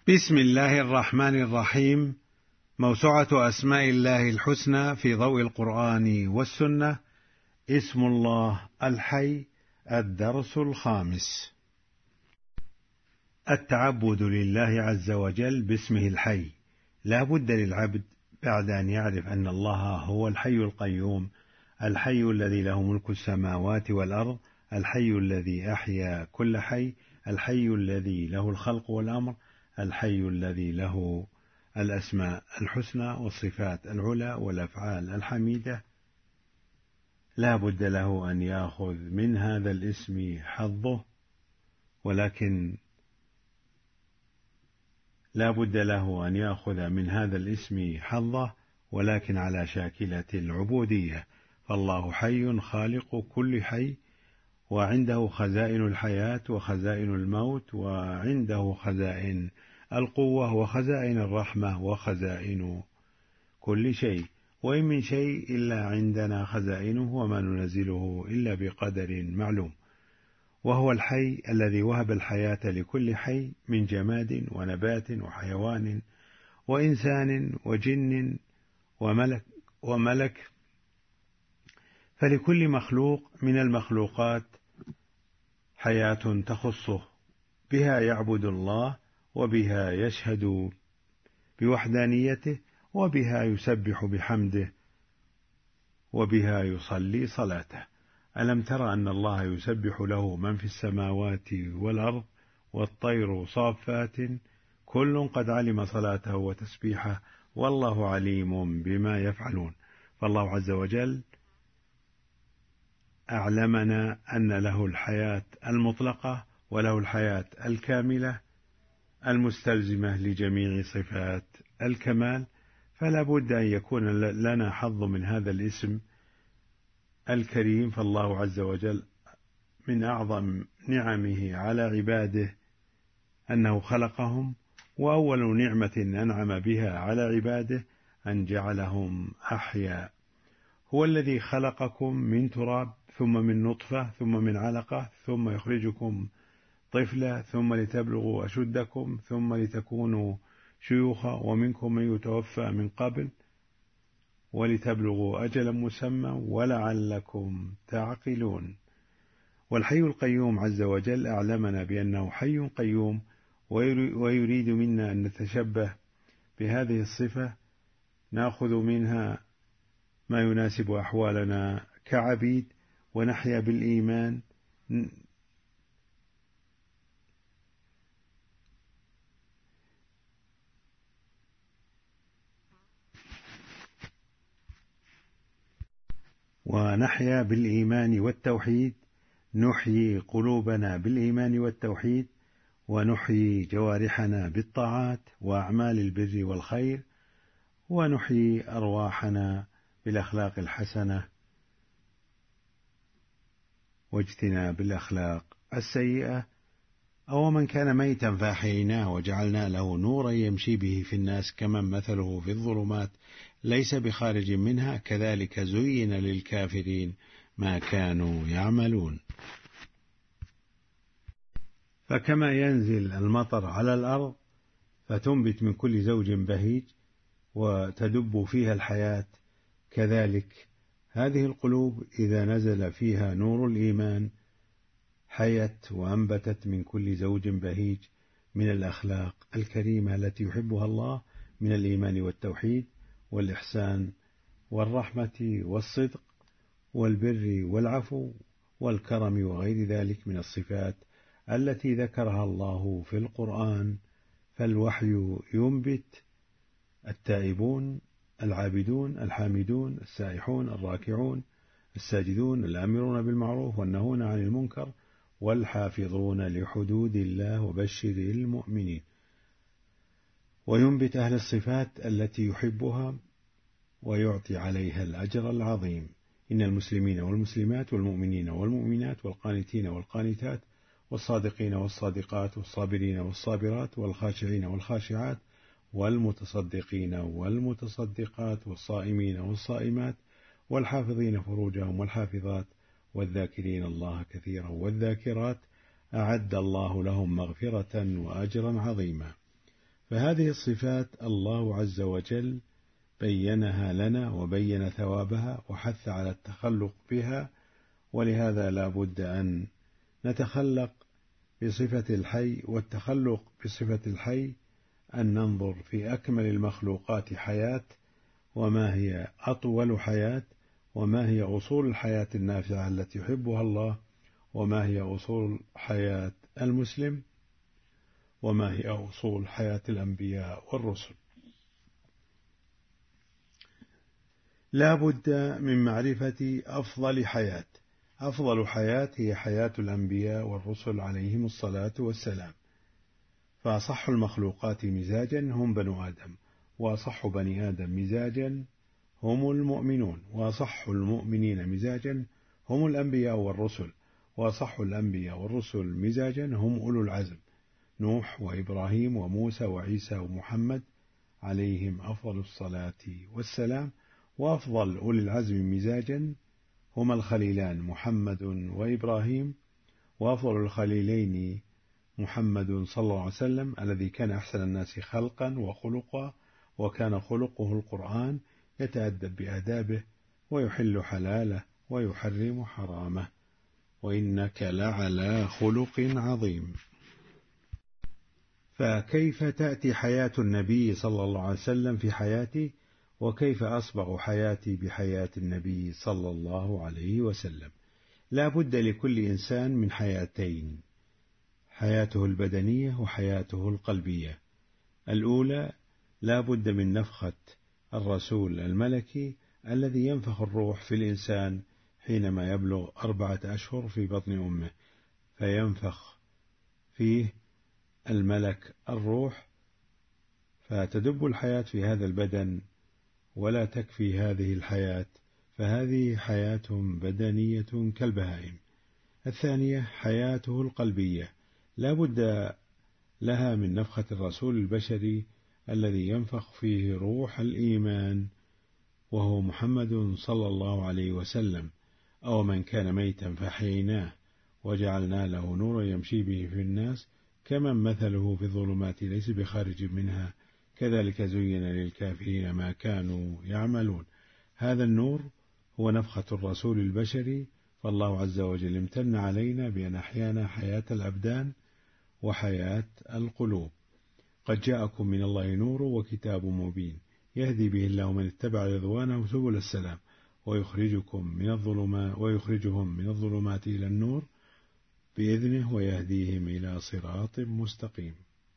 بسم الله الرحمن الرحيم. موسوعة أسماء الله الحسنى في ضوء القرآن والسنة. اسم الله الحي. الدرس الخامس. التعبد لله عز وجل باسمه الحي. لا بد للعبد بعد أن يعرف أن الله هو الحي القيوم، الحي الذي له ملك السماوات والأرض، الحي الذي أحيا كل حي، الحي الذي له الخلق والأمر، الحي الذي له الأسماء الحسنى والصفات العلى والأفعال الحميدة. لا بد له أن يأخذ من هذا الاسم حظه، ولكن لا بد له أن يأخذ من هذا الاسم حظه، ولكن على شاكلة العبودية. فالله حي خالق كل حي، وعنده خزائن الحياة وخزائن الموت، وعنده خزائن القوة وخزائن الرحمة وخزائن كل شيء. وإن من شيء إلا عندنا خزائنه وما ننزله إلا بقدر معلوم. وهو الحي الذي وهب الحياة لكل حي من جماد ونبات وحيوان وإنسان وجن وملك. فلكل مخلوق من المخلوقات حياة تخصه، بها يعبد الله، وبها يشهد بوحدانيته، وبها يسبح بحمده، وبها يصلي صلاته. ألم تر أن الله يسبح له من في السماوات والأرض والطير صافات كل قد علم صلاته وتسبيحه والله عليم بما يفعلون. فالله عز وجل أعلمنا أن له الحياة المطلقة وله الحياة الكاملة المستلزمة لجميع صفات الكمال. فلا بد أن يكون لنا حظ من هذا الاسم الكريم. فالله عز وجل من أعظم نعمه على عباده أنه خلقهم، وأول نعمة أنعم بها على عباده أن جعلهم أحياء. هو الذي خلقكم من تراب ثم من نطفة ثم من علقة ثم يخرجكم طفلا ثم لتبلغوا أشدكم ثم لتكونوا شيوخا ومنكم من يتوفى من قبل ولتبلغوا أجلا مسمى ولعلكم تعقلون. والحي القيوم عز وجل أعلمنا بأنه حي قيوم، ويريد منا أن نتشبه بهذه الصفة، نأخذ منها ما يناسب أحوالنا كعبيد، ونحيا بالإيمان والتوحيد. نحيي قلوبنا بالإيمان والتوحيد، ونحيي جوارحنا بالطاعات وأعمال البر والخير، ونحيي أرواحنا بالأخلاق الحسنة واجتناب الأخلاق السيئة. أو من كان ميتا فأحييناه وجعلنا له نورا يمشي به في الناس كمن مثله في الظلمات ليس بخارج منها كذلك زين للكافرين ما كانوا يعملون. فكما ينزل المطر على الأرض فتنبت من كل زوج بهيج وتدب فيها الحياة، كذلك هذه القلوب إذا نزل فيها نور الإيمان حيت وأنبتت من كل زوج بهيج من الأخلاق الكريمة التي يحبها الله من الإيمان والتوحيد والإحسان والرحمة والصدق والبر والعفو والكرم وغير ذلك من الصفات التي ذكرها الله في القرآن. فالوحي ينبت التائبون العابدون الحامدون السائحون الراكعون الساجدون الآمرون بالمعروف والنهون عن المنكر والحافظون لحدود الله وبشر المؤمنين. وينبت أهل الصفات التي يحبها ويعطي عليها الأجر العظيم. إن المسلمين والمسلمات والمؤمنين والمؤمنات والقانتين والقانتات والصادقين والصادقات والصابرين والصابرات والخاشعين والخاشعات والمتصدقين والمتصدقات والصائمين والصائمات والحافظين فروجهم والحافظات والذاكرين الله كثيرا والذاكرات أعد الله لهم مغفرة وأجرا عظيما. فهذه الصفات الله عز وجل بينها لنا وبين ثوابها وحث على التخلق بها، ولهذا لا بد أن نتخلق بصفة الحي. والتخلق بصفة الحي أن ننظر في أكمل المخلوقات حياة، وما هي أطول حياة، وما هي أصول الحياة النافعة التي يحبها الله، وما هي أصول حياة المسلم، وما هي أصول حياة الأنبياء والرسل. لا بد من معرفة أفضل حياة. أفضل حياة هي حياة الأنبياء والرسل عليهم الصلاة والسلام، فأصح المخلوقات مزاجا هم بنو آدم، وأصح بني آدم مزاجا هم المؤمنون، وأصح المؤمنين مزاجا هم الأنبياء والرسل، وأصح الأنبياء والرسل مزاجا هم أولو العزم، نوح وإبراهيم وموسى وعيسى ومحمد عليهم أفضل الصلاة والسلام. وأفضل أولي العزم مزاجا هما الخليلان محمد وإبراهيم، وأفضل الخليلين محمد صلى الله عليه وسلم الذي كان أحسن الناس خلقا وخلقا، وكان خلقه القرآن يتأدب بآدابه ويحل حلاله ويحرم حرامه، وإنك لعلى خلق عظيم. فكيف تأتي حياة النبي صلى الله عليه وسلم في حياتي، وكيف أصبغ حياتي بحياة النبي صلى الله عليه وسلم؟ لا بد لكل إنسان من حياتين، حياته البدنية وحياته القلبية. الأولى لا بد من نفخة الرسول الملكي الذي ينفخ الروح في الإنسان حينما يبلغ 4 أشهر في بطن أمه، فينفخ فيه الملك الروح، فتدب الحياة في هذا البدن، ولا تكفي هذه الحياة، فهذه حياة بدنية كالبهائم. الثانية حياته القلبية، لا بد لها من نفخة الرسول البشري الذي ينفخ فيه روح الإيمان، وهو محمد صلى الله عليه وسلم. أو من كان ميتا فأحييناه وجعلنا له نورا يمشي به في الناس كمن مثله في الظلمات ليس بخارج منها كذلك زين للكافرين ما كانوا يعملون. هذا النور هو نفخة الرسول البشري، فالله عز وجل امتن علينا بأن أحيانا حياة الأبدان وحياة القلوب. قد جاءكم من الله نور وكتاب مبين يهدي به الله من اتبع رضوانه سبل السلام ويخرجهم من الظلمات إلى النور بإذنه ويهديهم إلى صراط مستقيم.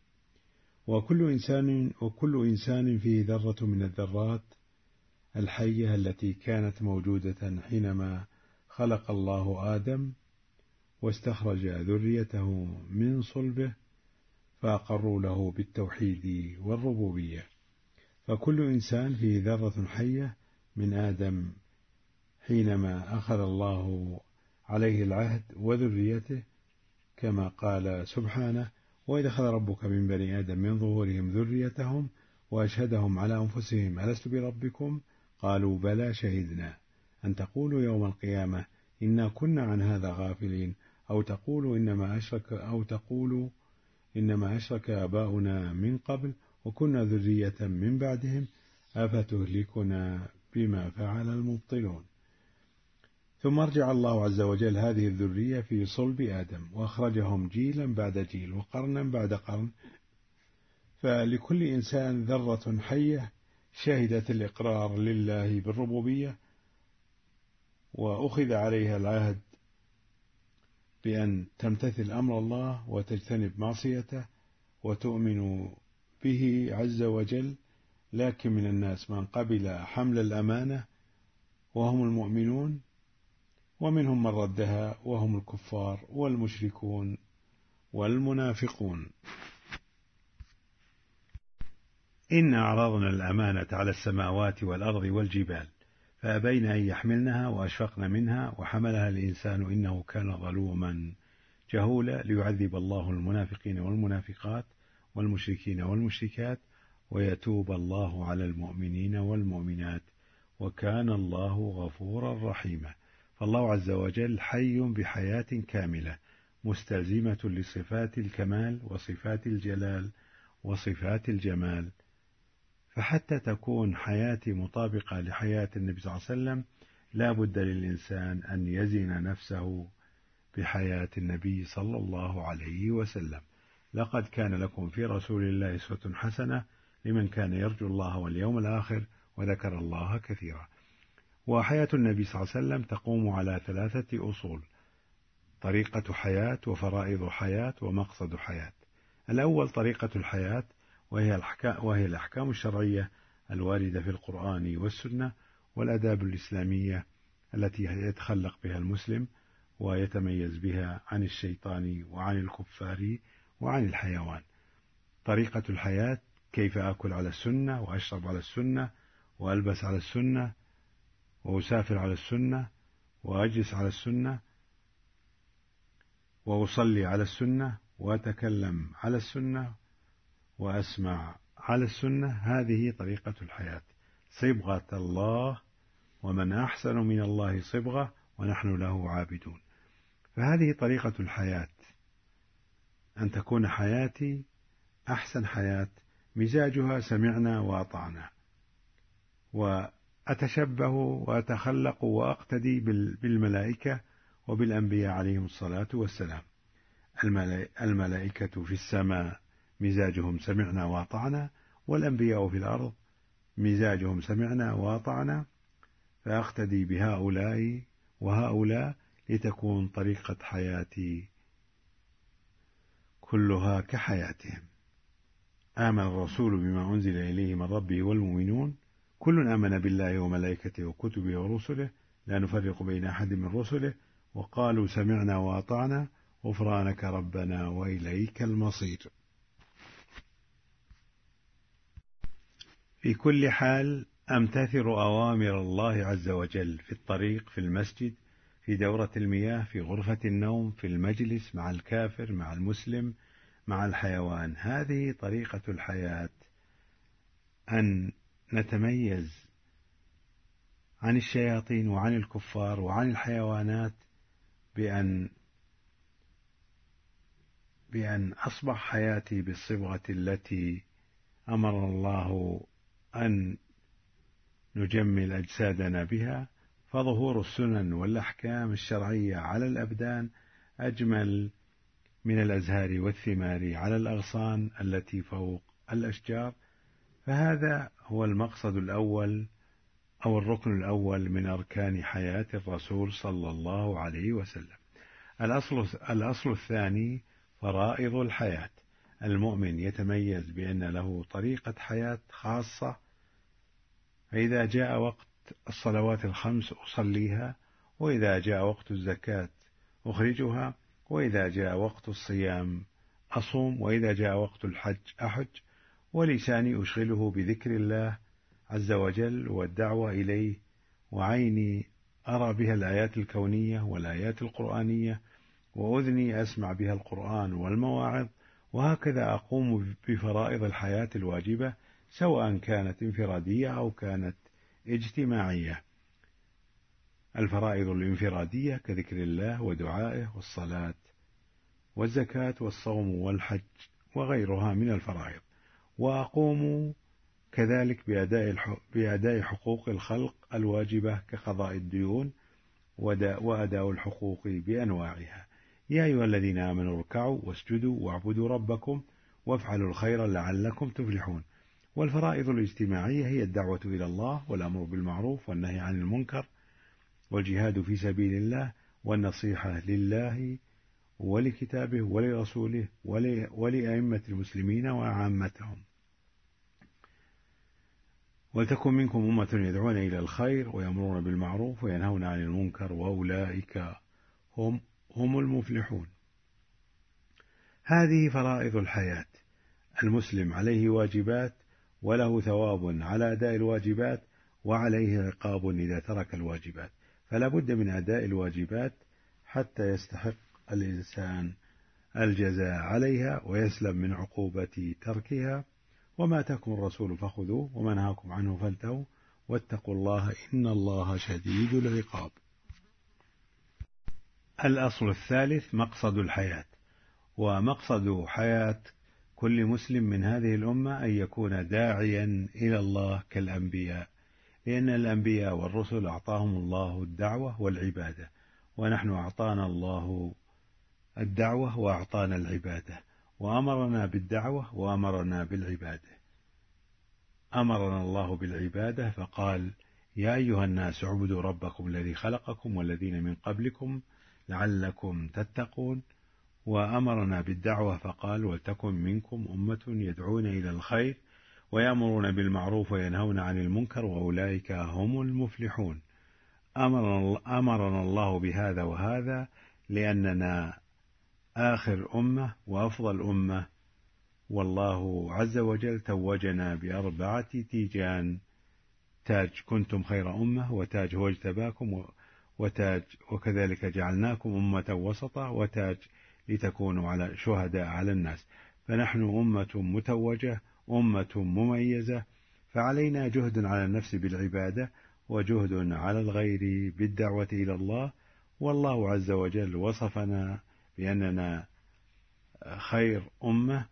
وكل إنسان فيه ذرة من الذرات الحية التي كانت موجودة حينما خلق الله آدم واستخرج ذريته من صلبه، فأقروا له بالتوحيد والربوبية. فكل إنسان فيه ذرة حية من آدم حينما أخذ الله عليه العهد وذريته، كما قال سبحانه: وإذا أخذ ربك من بني آدم من ظهورهم ذريتهم وأشهدهم على أنفسهم ألست بربكم قالوا بلى شهدنا أن تقولوا يوم القيامة إنا كنا عن هذا غافلين أو تقولوا إنما أشرك آباؤنا من قبل وكنا ذرية من بعدهم أفتهلكنا بما فعل المبطلون. ثم ارجع الله عز وجل هذه الذرية في صلب آدم وأخرجهم جيلا بعد جيل وقرنا بعد قرن، فلكل إنسان ذرة حية شهدت الإقرار لله بالربوبية وأخذ عليها العهد بأن تمتثل أمر الله وتجتنب معصيته وتؤمن به عز وجل. لكن من الناس من قبل حمل الأمانة وهم المؤمنون، ومنهم من ردها وهم الكفار والمشركون والمنافقون. إن عرضنا الأمانة على السماوات والأرض والجبال فأبين أن يحملنها وأشفقن منها وحملها الإنسان إنه كان ظلوما جهولا ليعذب الله المنافقين والمنافقات والمشركين والمشركات ويتوب الله على المؤمنين والمؤمنات وكان الله غفورا رحيما. فالله عز وجل حي بحياة كاملة مستلزمة لصفات الكمال وصفات الجلال وصفات الجمال. فحتى تكون حياتي مطابقة لحياة النبي صلى الله عليه وسلم لا بد للإنسان أن يزن نفسه بحياة النبي صلى الله عليه وسلم. لقد كان لكم في رسول الله أسوة حسنة لمن كان يرجو الله واليوم الآخر وذكر الله كثيرا. وحياة النبي صلى الله عليه وسلم تقوم على 3 أصول: طريقة حياة، وفرائض حياة، ومقصد حياة. الأول طريقة الحياة، وهي الأحكام الشرعية الواردة في القرآن والسنة، والآداب الإسلامية التي يتخلق بها المسلم ويتميز بها عن الشيطان وعن الكفار وعن الحيوان. طريقة الحياة: كيف أكل على السنة، وأشرب على السنة، وألبس على السنة، وأسافر على السنة، وأجلس على السنة، وأصلي على السنة، وأتكلم على السنة، وأسمع على السنة. هذه طريقة الحياة، صبغة الله، ومن أحسن من الله صبغة ونحن له عابدون. فهذه طريقة الحياة، أن تكون حياتي أحسن حياة، مزاجها سمعنا وأطعنا، وأتشبه وأتخلق وأقتدي بالملائكة وبالأنبياء عليهم الصلاة والسلام. الملائكة في السماء مزاجهم سمعنا وأطعنا، والأنبياء في الأرض مزاجهم سمعنا وأطعنا، فأقتدي بهؤلاء وهؤلاء لتكون طريقة حياتي كلها كحياتهم. آمن الرسول بما أنزل إليه من ربه والمؤمنون كل آمن بالله وملائكته وكتبه ورسله لا نفرق بين أحد من رسله وقالوا سمعنا وأطعنا غفرانك ربنا وإليك المصير. في كل حال أمتثل أوامر الله عز وجل، في الطريق، في المسجد، في دورة المياه، في غرفة النوم، في المجلس، مع الكافر، مع المسلم، مع الحيوان. هذه طريقة الحياة، أن نتميز عن الشياطين وعن الكفار وعن الحيوانات بأن أصبح حياتي بالصبغة التي أمر الله أن نجمل أجسادنا بها. فظهور السنن والأحكام الشرعية على الأبدان أجمل من الأزهار والثمار على الأغصان التي فوق الأشجار. فهذا هو المقصد الأول أو الركن الأول من أركان حياة الرسول صلى الله عليه وسلم. الأصل الثاني فرائض الحياة. المؤمن يتميز بأن له طريقة حياة خاصة، فإذا جاء وقت الصلوات الخمس أصليها، وإذا جاء وقت الزكاة أخرجها، وإذا جاء وقت الصيام أصوم، وإذا جاء وقت الحج أحج، ولساني أشغله بذكر الله عز وجل والدعوة إليه، وعيني أرى بها الآيات الكونية والآيات القرآنية، وأذني أسمع بها القرآن والمواعظ. وهكذا أقوم بفرائض الحياة الواجبة، سواء كانت انفرادية أو كانت اجتماعية. الفرائض الانفرادية كذكر الله ودعائه والصلاة والزكاة والصوم والحج وغيرها من الفرائض. وأقوم كذلك بأداء حقوق الخلق الواجبة كقضاء الديون وأداء الحقوق بأنواعها. يا أيها الذين آمنوا اركعوا واسجدوا واعبدوا ربكم وافعلوا الخير لعلكم تفلحون. والفرائض الاجتماعية هي الدعوة إلى الله والأمر بالمعروف والنهي عن المنكر والجهاد في سبيل الله والنصيحة لله ولكتابه ولرسوله ولأئمة المسلمين وعامتهم. ولتكن منكم أمة يدعون إلى الخير ويأمرون بالمعروف وينهون عن المنكر وأولئك هم المفلحون. هذه فرائض الحياة. المسلم عليه واجبات وله ثواب على أداء الواجبات، وعليه عقاب إذا ترك الواجبات، فلا بد من أداء الواجبات حتى يستحق الإنسان الجزاء عليها ويسلم من عقوبة تركها. وما آتاكم الرسول فخذوه وما نهاكم عنه فانتهوا واتقوا الله إن الله شديد العقاب. الأصل الثالث مقصد الحياة. ومقصد حياة كل مسلم من هذه الأمة أن يكون داعيا إلى الله كالأنبياء، لأن الأنبياء والرسل أعطاهم الله الدعوة والعبادة، ونحن أعطانا الله الدعوة وأعطانا العبادة، وأمرنا بالدعوة وأمرنا بالعبادة. أمرنا الله بالعبادة فقال: يا أيها الناس اعبدوا ربكم الذي خلقكم والذين من قبلكم لعلكم تتقون. وأمرنا بالدعوة فقال: ولتكن منكم أمة يدعون إلى الخير ويأمرون بالمعروف وينهون عن المنكر وأولئك هم المفلحون. أمرنا الله بهذا وهذا لأننا آخر أمة وأفضل أمة، والله عز وجل توجنا ب4 تيجان: تاج كنتم خير أمة، وتاج هو اجتباكم، وتاج وكذلك جعلناكم أمة وسطا، وتاج لتكونوا على شهداء على الناس. فنحن أمة متوجة، أمة مميزة، فعلينا جهد على النفس بالعبادة وجهد على الغير بالدعوة إلى الله. والله عز وجل وصفنا بأننا خير أمة،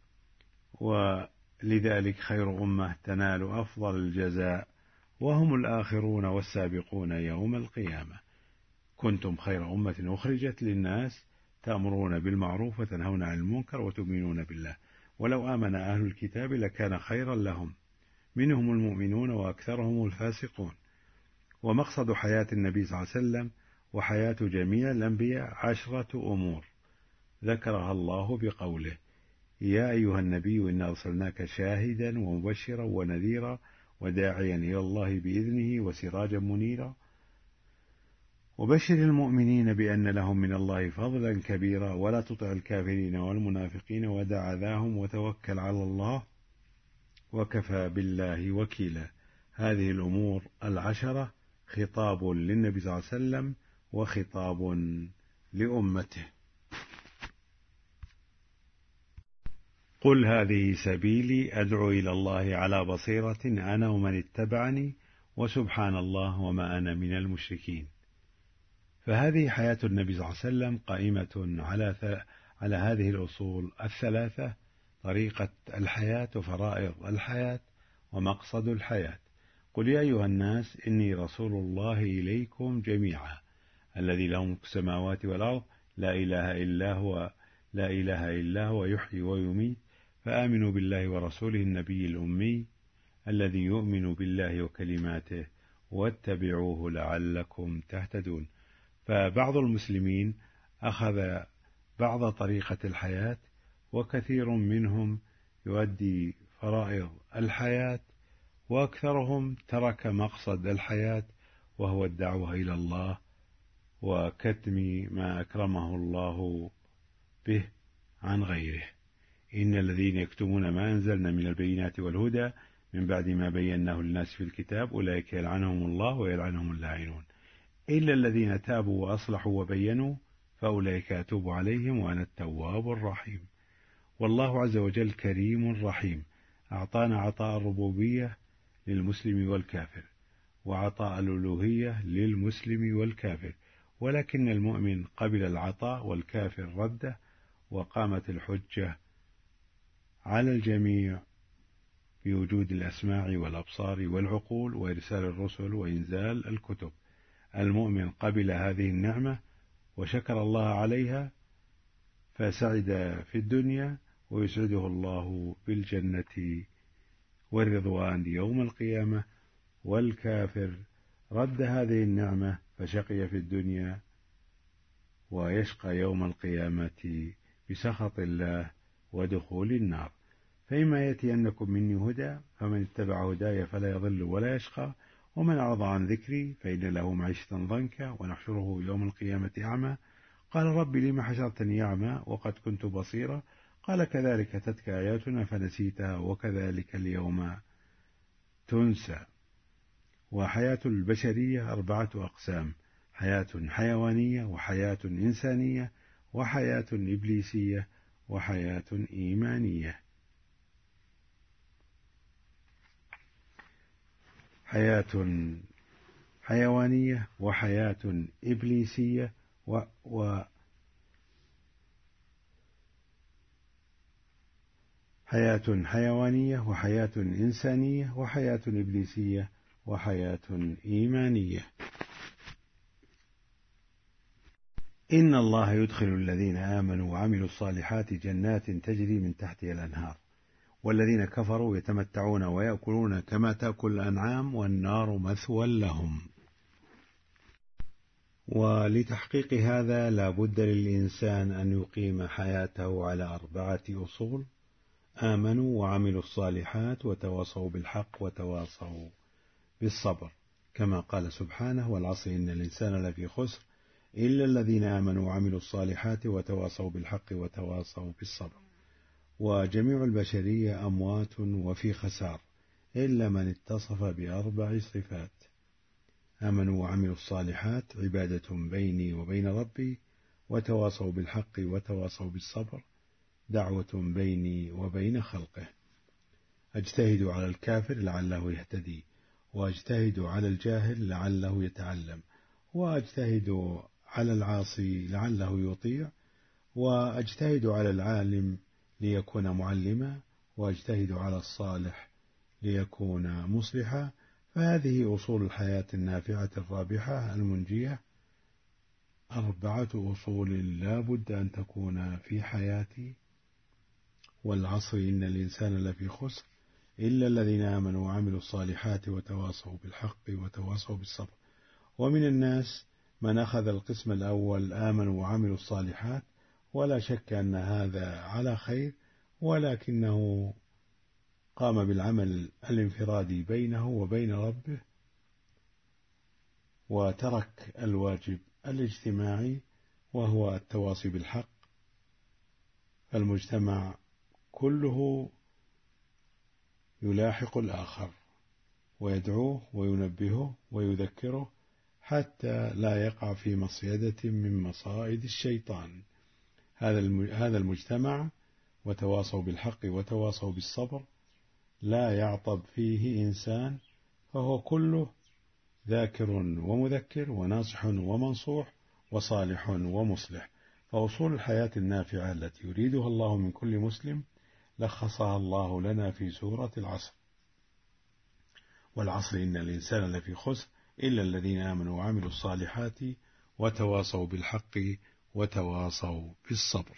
ولذلك خير أمة تنال أفضل الجزاء، وهم الآخرون والسابقون يوم القيامة. كنتم خير أمة أخرجت للناس تأمرون بالمعروف وتنهون عن المنكر وتؤمنون بالله، ولو آمن أهل الكتاب لكان خيرا لهم، منهم المؤمنون وأكثرهم الفاسقون. ومقصد حياة النبي صلى الله عليه وسلم وحياة جميع الأنبياء 10 أمور ذكرها الله بقوله: يا أيها النبي إنا أرسلناك شاهدا ومبشرا ونذيرا وداعيا إلى الله بإذنه وسراجا منيرا وبشر المؤمنين بأن لهم من الله فضلا كبيرا ولا تطع الكافرين والمنافقين ودع أذاهم وتوكل على الله وكفى بالله وكيلا. هذه الأمور 10 خطاب للنبي صلى الله عليه وسلم وخطاب لأمته. قل هذه سبيلي أدعو إلى الله على بصيرة أنا ومن اتبعني وسبحان الله وما أنا من المشركين. فهذه حياة النبي صلى الله عليه وسلم قائمة على هذه الأصول 3: طريقة الحياة وفرائض الحياة ومقصد الحياة. قل يا أيها الناس إني رسول الله إليكم جميعا الذي له ملك السماوات والأرض لا إله إلا هو يحيي ويميت فآمنوا بالله ورسوله النبي الأمي الذي يؤمن بالله وكلماته واتبعوه لعلكم تهتدون. فبعض المسلمين أخذ بعض طريقة الحياة، وكثير منهم يؤدي فرائض الحياة، وأكثرهم ترك مقصد الحياة وهو الدعوة إلى الله وكتم ما أكرمه الله به عن غيره. إن الذين يكتمون ما أنزلنا من البينات والهدى من بعد ما بيناه للناس في الكتاب أولئك يلعنهم الله ويلعنهم اللاعنون إلا الذين تابوا وأصلحوا وبينوا فأولئك أتوب عليهم وأنا التواب الرحيم. والله عز وجل كريم رحيم، أعطانا عطاء الربوبية للمسلم والكافر وعطاء الألوهية للمسلم والكافر، ولكن المؤمن قبل العطاء والكافر رده، وقامت الحجة على الجميع بوجود الأسماع والأبصار والعقول وإرسال الرسل وإنزال الكتب. المؤمن قبل هذه النعمة وشكر الله عليها فسعد في الدنيا ويسعده الله بالجنة والرضوان يوم القيامة، والكافر رد هذه النعمة فشقي في الدنيا ويشقى يوم القيامة بسخط الله ودخول النار. فإما يأتينكم مني هدى فمن اتبع هداي فلا يضل ولا يشقى ومن أعرض عن ذكري فإن له معيشة ضنكا ونحشره يوم القيامة أعمى قال رب لم حشرتني أعمى وقد كنت بصيرا قال كذلك أتتك آياتنا فنسيتها وكذلك اليوم تنسى. وحياة البشرية 4 أقسام: حياة حيوانية وحياة إنسانية وحياة إبليسية وحياة إيمانية. حياة حيوانية وحياة إبليسية حياة حيوانية وحياة إنسانية وحياة إبليسية وحياة إيمانية. إن الله يدخل الذين آمنوا وعملوا الصالحات جنات تجري من تحتها الأنهار والذين كفروا يتمتعون ويأكلون كما تأكل الأنعام والنار مثوى لهم. ولتحقيق هذا لا بد للإنسان أن يقيم حياته على 4 أصول: آمنوا وعملوا الصالحات وتواصوا بالحق وتواصوا بالصبر، كما قال سبحانه: والعصر إن الإنسان لفي خسر إلا الذين آمنوا وعملوا الصالحات وتواصوا بالحق وتواصوا بالصبر. وجميع البشرية أموات وفي خسار إلا من اتصف ب4 صفات: آمنوا وعملوا الصالحات، عبادة بيني وبين ربي، وتواصوا بالحق وتواصوا بالصبر، دعوة بيني وبين خلقه. أجتهد على الكافر لعله يهتدي، وأجتهد على الجاهل لعله يتعلم، وأجتهد على العاصي لعله يطيع، وأجتهد على العالم ليكون معلما، وأجتهد على الصالح ليكون مصلحا. فهذه أصول الحياة النافعة الرابحة المنجية، 4 أصول لا بد أن تكون في حياتي. والعصر إن الإنسان لفي خسر إلا الذين آمنوا وعملوا الصالحات وتواصوا بالحق وتواصوا بالصبر. ومن الناس من أخذ القسم الأول: آمنوا وعملوا الصالحات، ولا شك أن هذا على خير، ولكنه قام بالعمل الانفرادي بينه وبين ربه وترك الواجب الاجتماعي وهو التواصي بالحق. المجتمع كله يلاحق الآخر ويدعوه وينبهه ويذكره حتى لا يقع في مصيدة من مصائد الشيطان. هذا المجتمع وتواصوا بالحق وتواصوا بالصبر لا يعطب فيه إنسان، فهو كله ذاكر ومذكر وناصح ومنصوح وصالح ومصلح. فأصول الحياة النافعة التي يريدها الله من كل مسلم لخصها الله لنا في سورة العصر: والعصر إن الإنسان لفي خسر إلا الذين آمنوا وعملوا الصالحات وتواصوا بالحق وتواصوا بالصبر.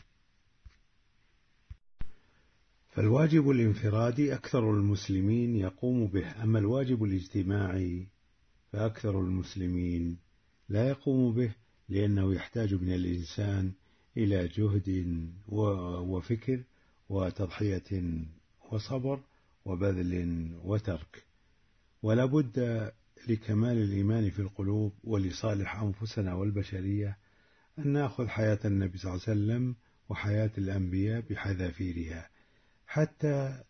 فالواجب الانفرادي أكثر المسلمين يقوم به، أما الواجب الاجتماعي فأكثر المسلمين لا يقوم به، لأنه يحتاج من الإنسان إلى جهد وفكر وتضحية وصبر وبذل وترك. ولا بد لكمال الإيمان في القلوب ولصالح أنفسنا والبشرية أن نأخذ حياة النبي صلى الله عليه وسلم وحياة الأنبياء بحذافيرها حتى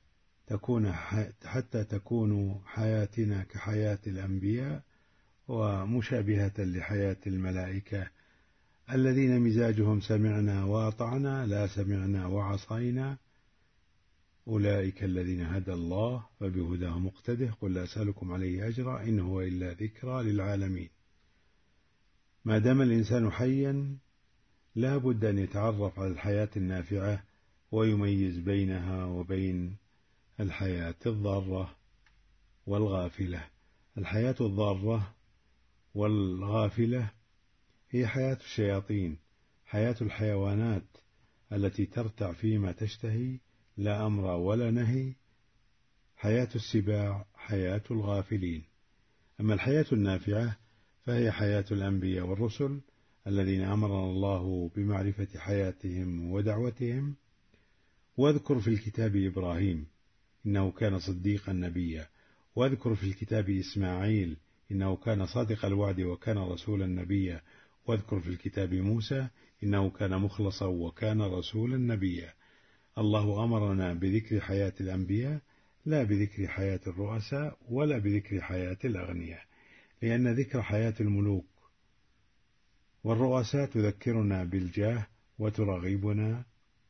تكون حياتنا كحياة الأنبياء ومشابهة لحياة الملائكة الذين مزاجهم سمعنا وأطعنا لا سمعنا وعصينا، أولئك الذين هدى الله فبهداه مقتده، قل لا أسألكم عليه أجرا إن هو إلا ذكرى للعالمين. ما دام الإنسان حيا لا بد أن يتعرف على الحياة النافعة ويميز بينها وبين الحياة الضارة والغافلة. الحياة الضارة والغافلة هي حياة الشياطين، حياة الحيوانات التي ترتع فيما تشتهي لا أمر ولا نهي، حياة السباع، حياة الغافلين. أما الحياة النافعة فهي حياة الأنبياء والرسل الذين أمرنا الله بمعرفة حياتهم ودعوتهم. واذكر في الكتاب إبراهيم إنه كان صديقا نبيا، واذكر في الكتاب إسماعيل إنه كان صادق الوعد وكان رسولا نبيا، واذكر في الكتاب موسى إنه كان مخلصا وكان رسولا نبيا. الله أمرنا بذكر حياة الأنبياء لا بذكر حياة الرؤساء ولا بذكر حياة الأغنياء، لأن ذكر حياة الملوك والرؤساء تذكرنا بالجاه وترغبنا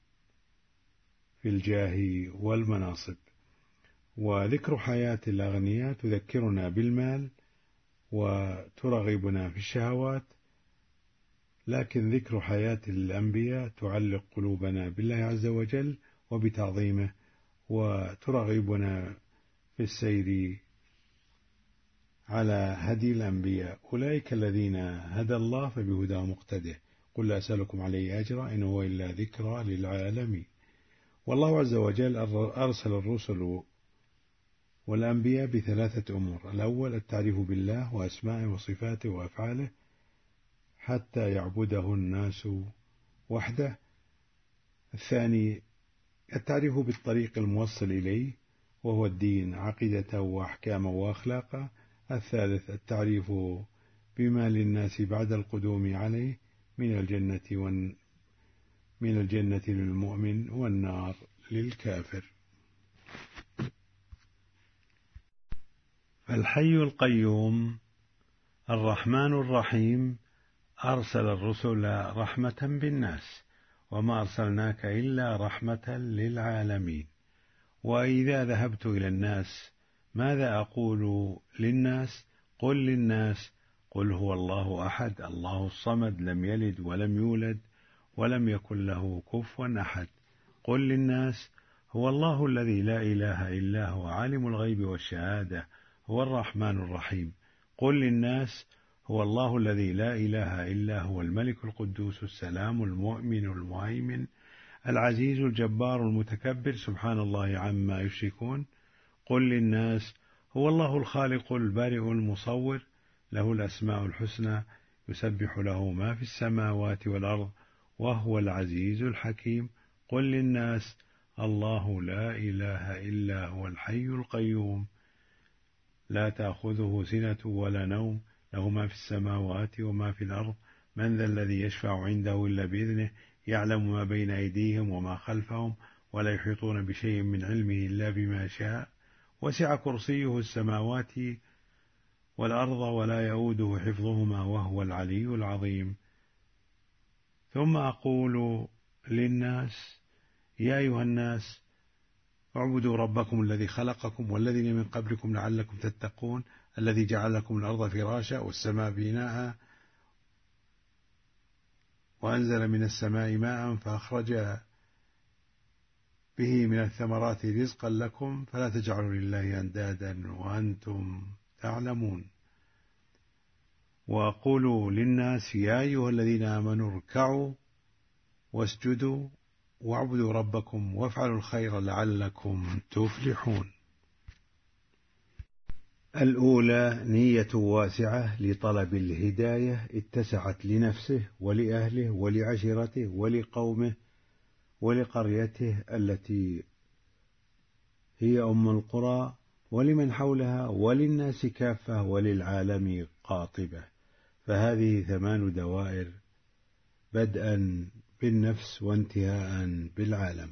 في الجاه والمناصب، وذكر حياة الأغنياء تذكرنا بالمال وترغبنا في الشهوات. لكن ذكر حياة الأنبياء تعلق قلوبنا بالله عز وجل وبتعظيمه وترغبنا في السير على هدي الأنبياء. أولئك الذين هدى الله فبهداه مقتده. قل لا أسألكم عليه أجرا إن هو إلا ذكرى للعالمين. والله عز وجل أرسل الرسل والأنبياء بثلاثة أمور: الأول التعريف بالله وأسمائه وصفاته وأفعاله حتى يعبده الناس وحده. الثاني التعريف بالطريق الموصل إليه وهو الدين عقيدته وأحكامه وأخلاقه. الثالث التعريف بما للناس بعد القدوم عليه من الجنة للمؤمن والنار للكافر. فالحي القيوم الرحمن الرحيم أرسل الرسل رحمة بالناس، وما أرسلناك إلا رحمة للعالمين. وإذا ذهبت إلى الناس ماذا أقول للناس؟ قل للناس قل هو الله أحد الله الصمد لم يلد ولم يولد ولم يكن له كفوا أحد. قل للناس هو الله الذي لا إله إلا هو عالم الغيب والشهادة هو الرحمن الرحيم. قل للناس هو الله الذي لا إله إلا هو الملك القدوس السلام المؤمن المهيمن العزيز الجبار المتكبر سبحان الله عما يشركون. قل للناس هو الله الخالق البارئ المصور له الأسماء الحسنى يسبح له ما في السماوات والأرض وهو العزيز الحكيم. قل للناس الله لا إله إلا هو الحي القيوم لا تأخذه سنة ولا نوم له ما في السماوات وما في الأرض من ذا الذي يشفع عنده إلا بإذنه يعلم ما بين أيديهم وما خلفهم ولا يحيطون بشيء من علمه إلا بما شاء وسع كرسيه السماوات والأرض ولا يؤوده حفظهما وهو العلي العظيم. ثم أقول للناس يا أيها الناس اعبدوا ربكم الذي خلقكم والذين من قبلكم لعلكم تتقون الذي جعل لكم الأرض فراشا والسماء بناء وأنزل من السماء ماء فأخرج به من الثمرات رزقا لكم فلا تجعلوا لله أندادا وأنتم تعلمون. وقولوا للناس يا أيها الذين آمنوا اركعوا واسجدوا واعبدوا ربكم وافعلوا الخير لعلكم تفلحون. الأولى نية واسعة لطلب الهداية اتسعت لنفسه ولأهله ولعشيرته ولقومه ولقريته التي هي أم القرى ولمن حولها وللناس كافة وللعالم قاطبة. فهذه 8 دوائر بدءا بالنفس وانتهاء بالعالم.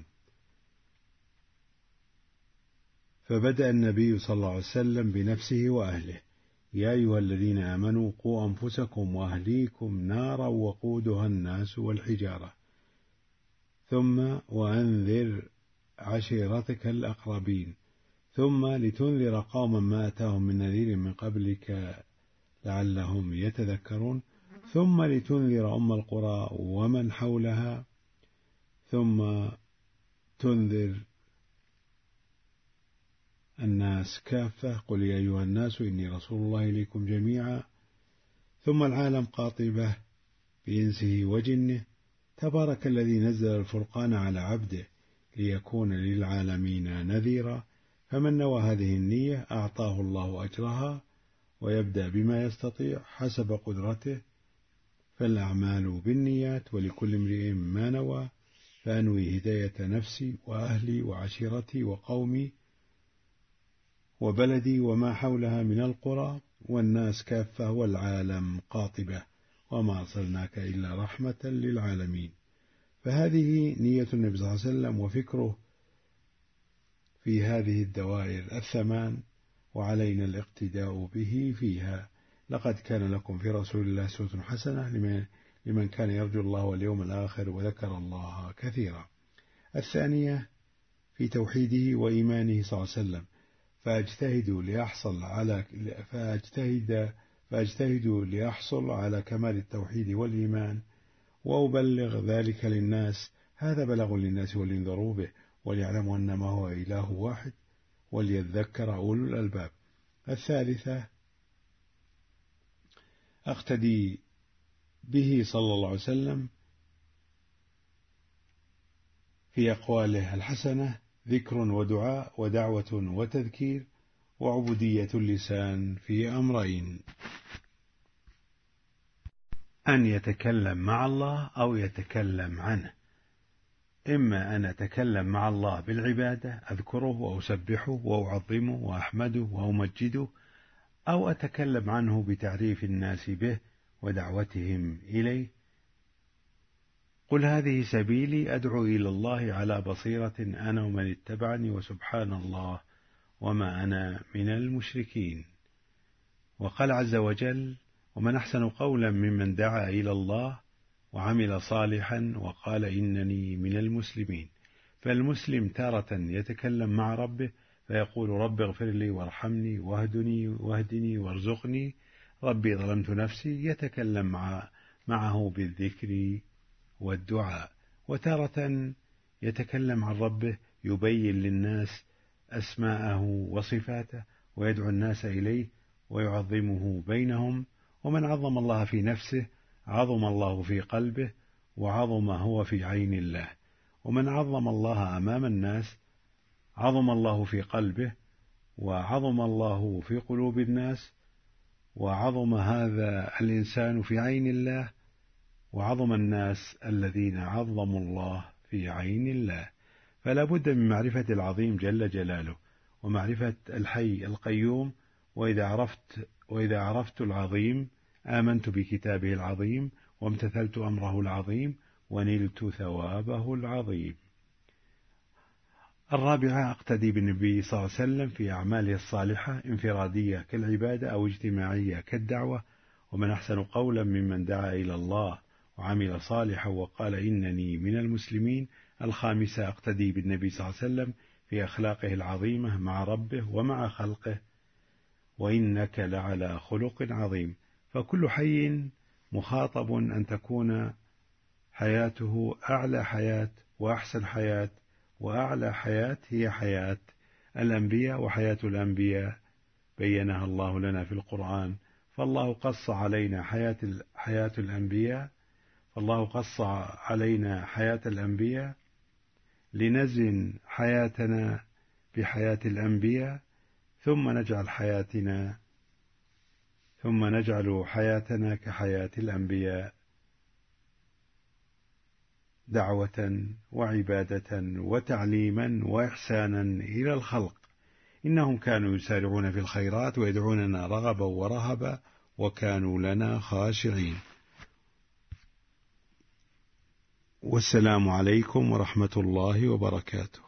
فبدأ النبي صلى الله عليه وسلم بنفسه وأهله: يا أيها الذين آمنوا قوا أنفسكم وأهليكم نارا وقودها الناس والحجارة. ثم وأنذر عشيرتك الأقربين. ثم لتنذر قوما ما أتاهم من نذير من قبلك لعلهم يتذكرون. ثم لتنذر أم القرى ومن حولها. ثم تنذر الناس كافة: قل يا أيها الناس إني رسول الله إليكم جميعا. ثم العالم قاطبة بإنسه وجنه: تبارك الذي نزل الفرقان على عبده ليكون للعالمين نذيرا. فمن نوى هذه النية أعطاه الله أجرها ويبدأ بما يستطيع حسب قدرته. فالأعمال بالنيات ولكل امرئ ما نوى. فأنوي هداية نفسي وأهلي وعشيرتي وقومي وبلدي وما حولها من القرى والناس كافة والعالم قاطبة وما أرسلناك إلا رحمة للعالمين. فهذه نية النبي صلى الله عليه وسلم وفكره في هذه الدوائر 8 وعلينا الاقتداء به فيها. لقد كان لكم في رسول الله أسوة حسنة لمن كان يرجو الله واليوم الآخر وذكر الله كثيرا. الثانية في توحيده وإيمانه صلى الله عليه وسلم: فأجتهد لأحصل على كمال التوحيد والإيمان وأبلغ ذلك للناس. هذا بلغ للناس ولينذروا به وليعلموا أنما هو إله واحد وليذكر أولو الألباب. الثالثة أقتدي به صلى الله عليه وسلم في أقواله الحسنة ذكر ودعاء ودعوة وتذكير وعبودية اللسان في أمرين: أن يتكلم مع الله أو يتكلم عنه. إما أن أتكلم مع الله بالعبادة أذكره وأسبحه وأعظمه وأحمده وأمجده، أو أتكلم عنه بتعريف الناس به ودعوتهم إليه. قل هذه سبيلي أدعو إلى الله على بصيرة أنا ومن اتبعني وسبحان الله وما أنا من المشركين. وقال عز وجل: ومن أحسن قولا ممن دعا إلى الله وعمل صالحا وقال إنني من المسلمين. فالمسلم تارة يتكلم مع ربه فيقول: رب اغفر لي وارحمني واهدني وارزقني، ربي ظلمت نفسي، يتكلم معه بالذكر والدعاء. وتارة يتكلم عن ربه يبين للناس أسماءه وصفاته ويدعو الناس إليه ويعظمه بينهم. ومن عظم الله في نفسه عظم الله في قلبه وعظم هو في عين الله. ومن عظم الله أمام الناس عظم الله في قلبه وعظم الله في قلوب الناس، وعظم هذا الإنسان في عين الله، وعظم الناس الذين عظموا الله في عين الله. فلا بد من معرفة العظيم جل جلاله ومعرفة الحي القيوم. وإذا عرفت العظيم آمنت بكتابه العظيم وامتثلت أمره العظيم ونلت ثوابه العظيم. الرابعة أقتدي بالنبي صلى الله عليه وسلم في أعماله الصالحة، انفرادية كالعبادة أو اجتماعية كالدعوة. ومن أحسن قولا ممن دعا إلى الله وعمل صالحا وقال إنني من المسلمين. الخامسة أقتدي بالنبي صلى الله عليه وسلم في أخلاقه العظيمة مع ربه ومع خلقه، وإنك لعلى خلق عظيم. فكل حي مخاطب أن تكون حياته أعلى حياة وأحسن حياة، وأعلى حياة هي حياة الأنبياء، وحياة الأنبياء بينها الله لنا في القرآن. فالله قص علينا حياة الأنبياء، فالله قص علينا حياة الأنبياء لنزن حياتنا بحياة الأنبياء، ثم نجعل حياتنا كحياة الأنبياء، دعوة وعبادة وتعليما وإحسانا إلى الخلق. إنهم كانوا يسارعون في الخيرات ويدعوننا رغبا ورهبا وكانوا لنا خاشعين. والسلام عليكم ورحمة الله وبركاته.